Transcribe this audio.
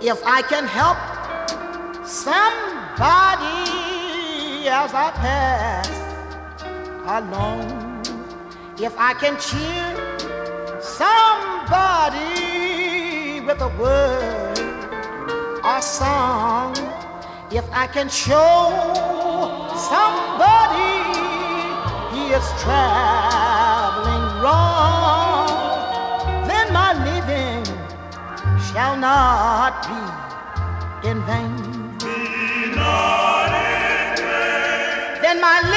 If I can help somebody as I pass along, if I can cheer somebody with a word or song, if I can show somebody he is traveling wrong, then my living shall not be in vain. Be not in vain. Then my